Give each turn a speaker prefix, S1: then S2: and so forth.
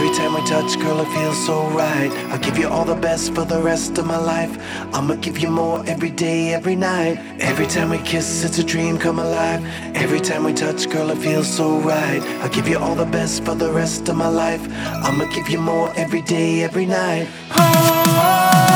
S1: Every time we touch, girl, it feels so right. I'll give you all the best for the rest of my life. I'ma give you more every day, every night. Every time we kiss, it's a dream come alive. Every time we touch, girl, it feels so right. I'll give you all the best for the rest of my life. I'ma give you more every day, every night. Oh,